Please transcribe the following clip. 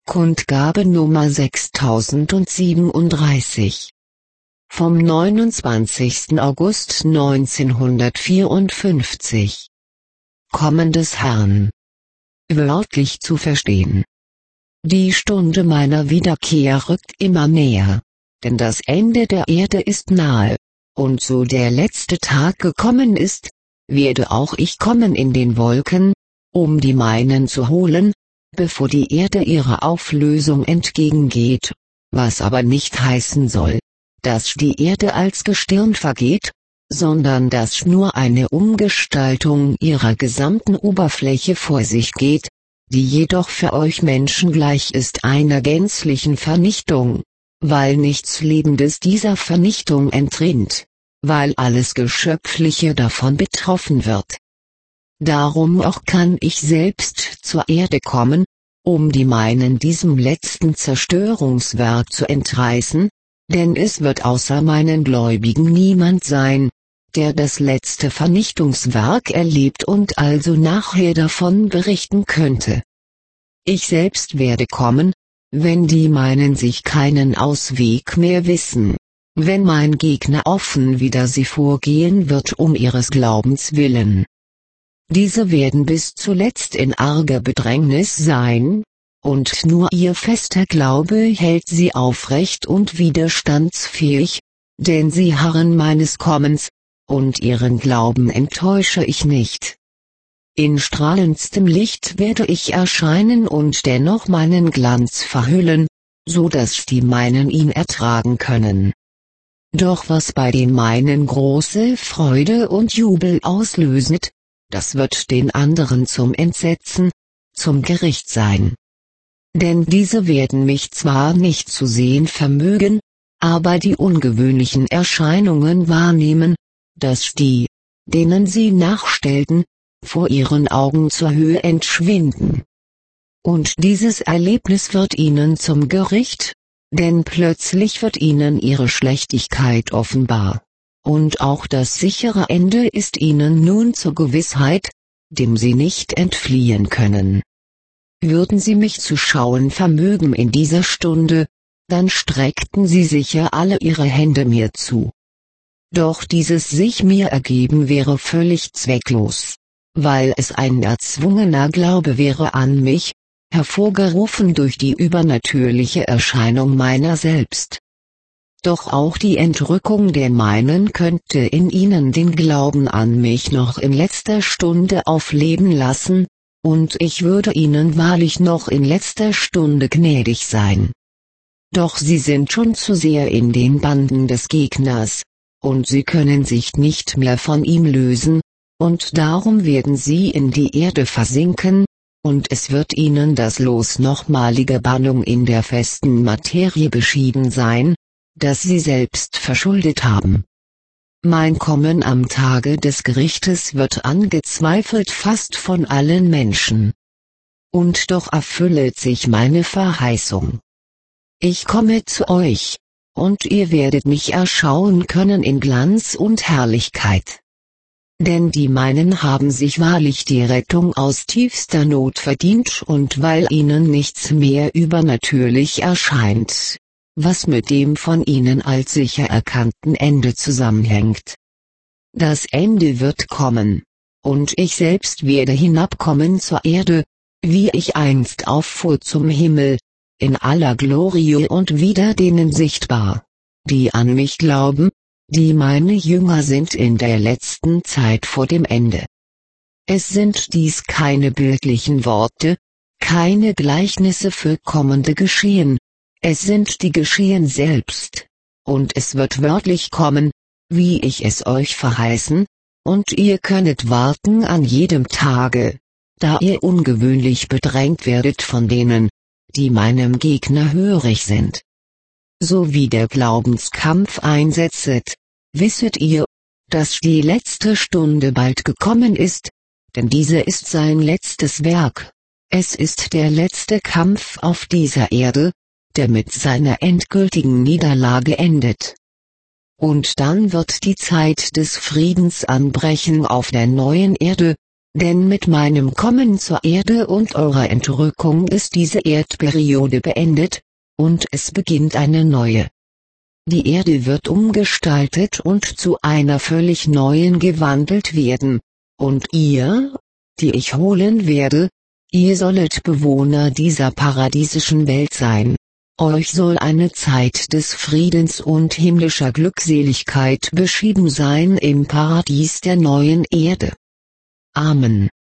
Kundgabe Nummer 6037. Vom 29. August 1954. Kommen des Herrn. Wörtlich zu verstehen. Die Stunde meiner Wiederkehr rückt immer näher, denn das Ende der Erde ist nahe, und so der letzte Tag gekommen ist, werde auch ich kommen in den Wolken, um die meinen zu holen, bevor die Erde ihrer Auflösung entgegengeht, was aber nicht heißen soll, dass die Erde als Gestirn vergeht, sondern dass nur eine Umgestaltung ihrer gesamten Oberfläche vor sich geht, die jedoch für euch Menschen gleich ist einer gänzlichen Vernichtung, weil nichts Lebendes dieser Vernichtung entrinnt, weil alles Geschöpfliche davon betroffen wird. Darum auch kann ich selbst zur Erde kommen, um die meinen diesem letzten Zerstörungswerk zu entreißen, denn es wird außer meinen Gläubigen niemand sein, der das letzte Vernichtungswerk erlebt und also nachher davon berichten könnte. Ich selbst werde kommen, wenn die meinen sich keinen Ausweg mehr wissen, wenn mein Gegner offen wider sie vorgehen wird um ihres Glaubens willen. Diese werden bis zuletzt in arger Bedrängnis sein, und nur ihr fester Glaube hält sie aufrecht und widerstandsfähig, denn sie harren meines Kommens, und ihren Glauben enttäusche ich nicht. In strahlendstem Licht werde ich erscheinen und dennoch meinen Glanz verhüllen, so dass die meinen ihn ertragen können. Doch was bei den meinen große Freude und Jubel auslöset, das wird den anderen zum Entsetzen, zum Gericht sein. Denn diese werden mich zwar nicht zu sehen vermögen, aber die ungewöhnlichen Erscheinungen wahrnehmen, dass die, denen sie nachstellten, vor ihren Augen zur Höhe entschwinden. Und dieses Erlebnis wird ihnen zum Gericht, denn plötzlich wird ihnen ihre Schlechtigkeit offenbar. Und auch das sichere Ende ist ihnen nun zur Gewissheit, dem sie nicht entfliehen können. Würden sie mich zu schauen vermögen in dieser Stunde, dann streckten sie sicher alle ihre Hände mir zu. Doch dieses sich mir ergeben wäre völlig zwecklos, weil es ein erzwungener Glaube wäre an mich, hervorgerufen durch die übernatürliche Erscheinung meiner selbst. Doch auch die Entrückung der meinen könnte in ihnen den Glauben an mich noch in letzter Stunde aufleben lassen, und ich würde ihnen wahrlich noch in letzter Stunde gnädig sein. Doch sie sind schon zu sehr in den Banden des Gegners, und sie können sich nicht mehr von ihm lösen, und darum werden sie in die Erde versinken, und es wird ihnen das Los nochmalige Bannung in der festen Materie beschieden sein, das sie selbst verschuldet haben. Mein Kommen am Tage des Gerichtes wird angezweifelt fast von allen Menschen. Und doch erfüllet sich meine Verheißung. Ich komme zu euch, und ihr werdet mich erschauen können in Glanz und Herrlichkeit. Denn die meinen haben sich wahrlich die Rettung aus tiefster Not verdient und weil ihnen nichts mehr übernatürlich erscheint, was mit dem von ihnen als sicher erkannten Ende zusammenhängt. Das Ende wird kommen, und ich selbst werde hinabkommen zur Erde, wie ich einst auffuhr zum Himmel, in aller Glorie und wieder denen sichtbar, die an mich glauben, die meine Jünger sind in der letzten Zeit vor dem Ende. Es sind dies keine bildlichen Worte, keine Gleichnisse für kommende Geschehen, es sind die Geschehen selbst, und es wird wörtlich kommen, wie ich es euch verheißen, und ihr könnet warten an jedem Tage, da ihr ungewöhnlich bedrängt werdet von denen, die meinem Gegner hörig sind. So wie der Glaubenskampf einsetzet, wisset ihr, dass die letzte Stunde bald gekommen ist, denn diese ist sein letztes Werk, es ist der letzte Kampf auf dieser Erde, der mit seiner endgültigen Niederlage endet. Und dann wird die Zeit des Friedens anbrechen auf der neuen Erde, Denn mit meinem Kommen zur Erde und eurer Entrückung ist diese Erdperiode beendet, und es beginnt eine neue. Die Erde wird umgestaltet und zu einer völlig neuen gewandelt werden, und ihr, die ich holen werde, ihr sollet Bewohner dieser paradiesischen Welt sein. Euch soll eine Zeit des Friedens und himmlischer Glückseligkeit beschieden sein im Paradies der neuen Erde. Amen.